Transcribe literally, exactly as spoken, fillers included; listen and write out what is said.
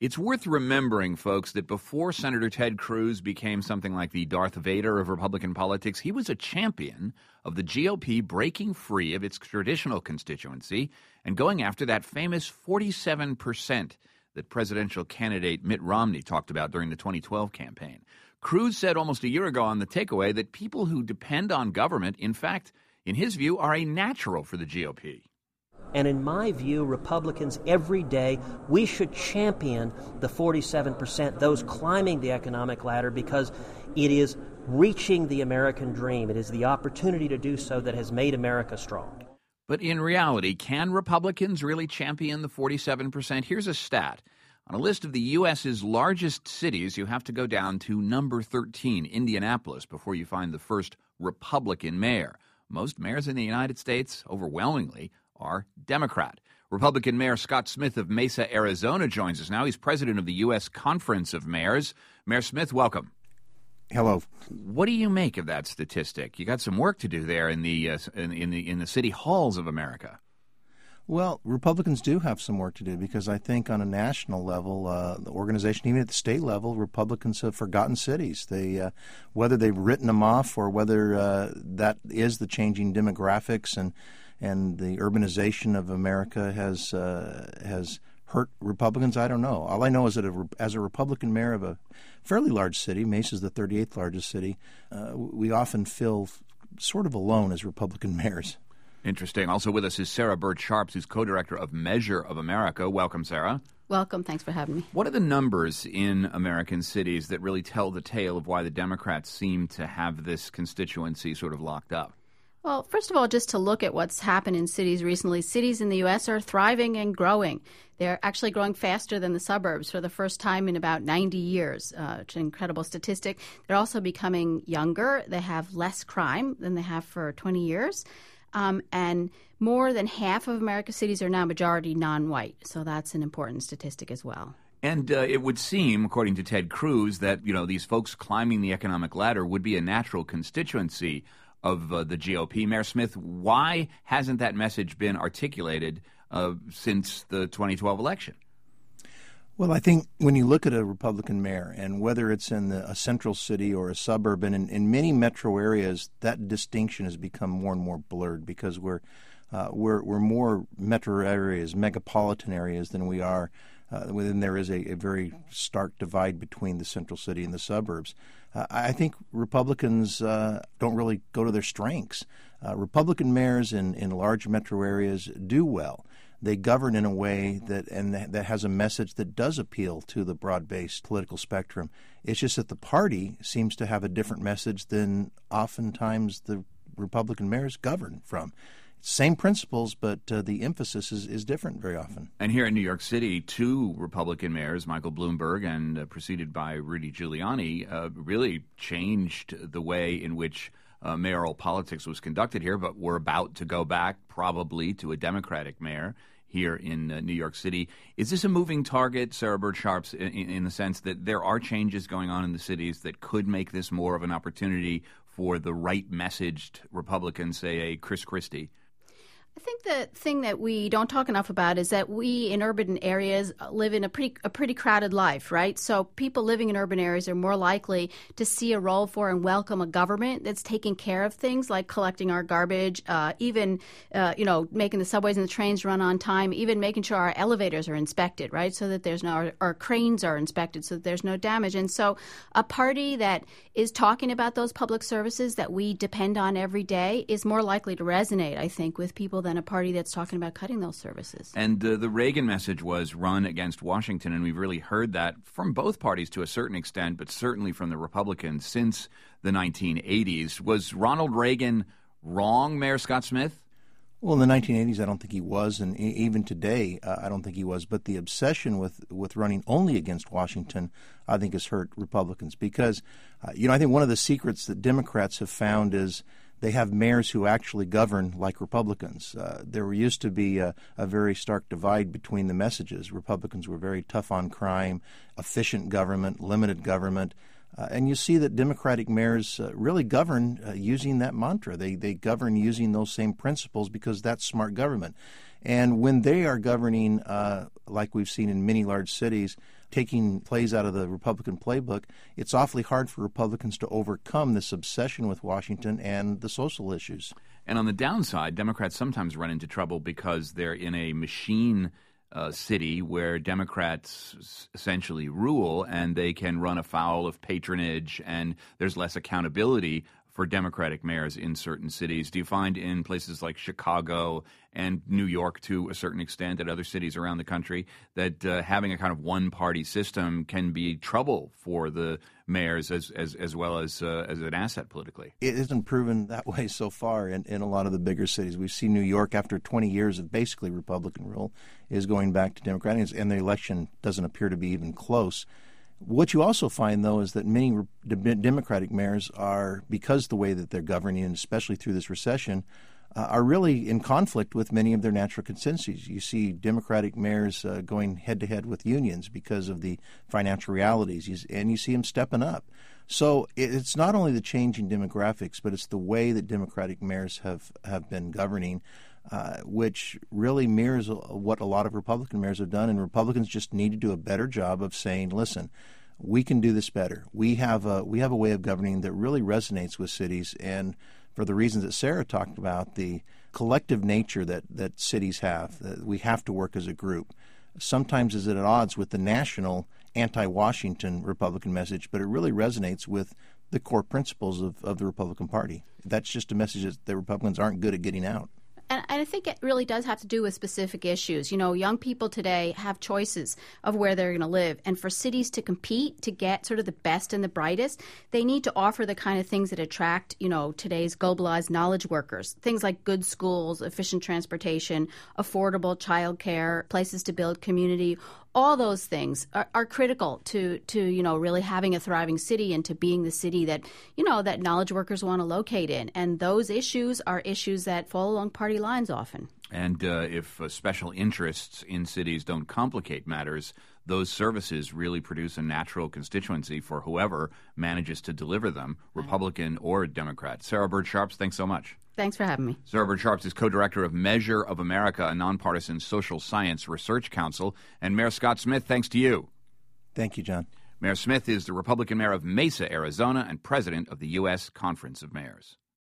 It's worth remembering, folks, that before Senator Ted Cruz became something like the Darth Vader of Republican politics, he was a champion of the G O P breaking free of its traditional constituency and going after that famous forty-seven percent that presidential candidate Mitt Romney talked about during the twenty twelve campaign. Cruz said almost a year ago on The Takeaway that people who depend on government, in fact, in his view, are a natural for the G O P. And in my view, Republicans every day, we should champion the forty-seven percent, those climbing the economic ladder, because it is reaching the American dream. It is the opportunity to do so that has made America strong. But in reality, can Republicans really champion the forty-seven percent? Here's a stat. On a list of the U S's largest cities, you have to go down to number thirteen, Indianapolis, before you find the first Republican mayor. Most mayors in the United States, overwhelmingly, are Democrat. Republican Mayor Scott Smith of Mesa, Arizona joins us now. He's president of the U S Conference of Mayors. Mayor Smith, welcome. Hello. What do you make of that statistic? You got some work to do there in the uh, in, in the in the city halls of America. Well, Republicans do have some work to do because I think on a national level, uh, the organization, even at the state level, Republicans have forgotten cities. They, uh, whether they've written them off or whether uh, that is the changing demographics and and the urbanization of America has uh, has hurt Republicans, I don't know. All I know is that a, as a Republican mayor of a fairly large city, Mesa is the thirty-eighth largest city, uh, we often feel sort of alone as Republican mayors. Interesting. Also with us is Sarah Bird Sharps, who's co-director of Measure of America. Welcome, Sarah. Welcome. Thanks for having me. What are the numbers in American cities that really tell the tale of why the Democrats seem to have this constituency sort of locked up? Well, first of all, just to look at what's happened in cities recently, cities in the U S are thriving and growing. They're actually growing faster than the suburbs for the first time in about ninety years. Uh, it's an incredible statistic. They're also becoming younger. They have less crime than they have for twenty years. Um, and more than half of America's cities are now majority non-white. So that's an important statistic as well. And uh, it would seem, according to Ted Cruz, that, you know, these folks climbing the economic ladder would be a natural constituency of uh, the G O P. Mayor Smith, why hasn't that message been articulated uh, since the twenty twelve election? Well, I think when you look at a Republican mayor, and whether it's in the, a central city or a suburb, and in, in many metro areas, that distinction has become more and more blurred because we're uh, we're, we're more metro areas, megapolitan areas, than we are. Uh, within there is a, a very stark divide between the central city and the suburbs. Uh, I think Republicans uh, don't really go to their strengths. Uh, Republican mayors in, in large metro areas do well. They govern in a way that and that has a message that does appeal to the broad-based political spectrum. It's just that the party seems to have a different message than oftentimes the Republican mayors govern from. Same principles, but uh, the emphasis is, is different very often. And here in New York City, two Republican mayors, Michael Bloomberg and uh, preceded by Rudy Giuliani, uh, really changed the way in which uh, mayoral politics was conducted here, but we're about to go back probably to a Democratic mayor here in uh, New York City. Is this a moving target, Sarah Bird Sharps, in, in the sense that there are changes going on in the cities that could make this more of an opportunity for the right-messaged Republicans, say a Chris Christie? I think the thing that we don't talk enough about is that we in urban areas live in a pretty a pretty crowded life, right? So people living in urban areas are more likely to see a role for and welcome a government that's taking care of things like collecting our garbage, uh, even, uh, you know, making the subways and the trains run on time, even making sure our elevators are inspected, right? So that there's no, our, our cranes are inspected so that there's no damage. And so a party that is talking about those public services that we depend on every day is more likely to resonate, I think, with people than a party that's talking about cutting those services. And uh, the Reagan message was run against Washington, and we've really heard that from both parties to a certain extent, but certainly from the Republicans since the nineteen eighties. Was Ronald Reagan wrong, Mayor Scott Smith? Well, in the nineteen eighties, I don't think he was, and even today, uh, I don't think he was. But the obsession with, with running only against Washington, I think, has hurt Republicans because, uh, you know, I think one of the secrets that Democrats have found is they have mayors who actually govern like Republicans. Uh, there used to be a, a very stark divide between the messages. Republicans were very tough on crime, efficient government, limited government. Uh, and you see that Democratic mayors uh, really govern uh, using that mantra. They they govern using those same principles because that's smart government. And when they are governing, uh, like we've seen in many large cities, taking plays out of the Republican playbook, it's awfully hard for Republicans to overcome this obsession with Washington and the social issues. And on the downside, Democrats sometimes run into trouble because they're in a machine uh, city where Democrats essentially rule, and they can run afoul of patronage, and there's less accountability for Democratic mayors in certain cities. Do you find in places like Chicago and New York, to a certain extent, and other cities around the country, that uh, having a kind of one-party system can be trouble for the mayors as as, as well as uh, as an asset politically? It isn't proven that way so far in, in a lot of the bigger cities. We've seen New York, after twenty years of basically Republican rule, is going back to Democratic, and the election doesn't appear to be even close. What you also find, though, is that many Democratic mayors are, because the way that they're governing, and especially through this recession, uh, are really in conflict with many of their natural constituencies. You see Democratic mayors uh, going head-to-head with unions because of the financial realities, you, and you see them stepping up. So it's not only the changing demographics, but it's the way that Democratic mayors have, have been governing, Uh, which really mirrors what a lot of Republican mayors have done. And Republicans just need to do a better job of saying, listen, we can do this better. We have a, we have a way of governing that really resonates with cities. And for the reasons that Sarah talked about, the collective nature that, that cities have, that we have to work as a group, sometimes is at odds with the national anti-Washington Republican message, but it really resonates with the core principles of, of the Republican Party. That's just a message that the Republicans aren't good at getting out. And I think it really does have to do with specific issues. You know, young people today have choices of where they're going to live. And for cities to compete, to get sort of the best and the brightest, they need to offer the kind of things that attract, you know, today's globalized knowledge workers. Things like good schools, efficient transportation, affordable childcare, places to build community. All those things are, are critical to, to, you know, really having a thriving city and to being the city that, you know, that knowledge workers want to locate in. And those issues are issues that fall along party lines often. And uh, if uh, special interests in cities don't complicate matters, those services really produce a natural constituency for whoever manages to deliver them, Republican or Democrat. Sarah Bird Sharps, thanks so much. Thanks for having me. Sarah Bird Sharps is co-director of Measure of America, a nonpartisan social science research council. And Mayor Scott Smith, thanks to you. Thank you, John. Mayor Smith is the Republican mayor of Mesa, Arizona, and president of the U S Conference of Mayors.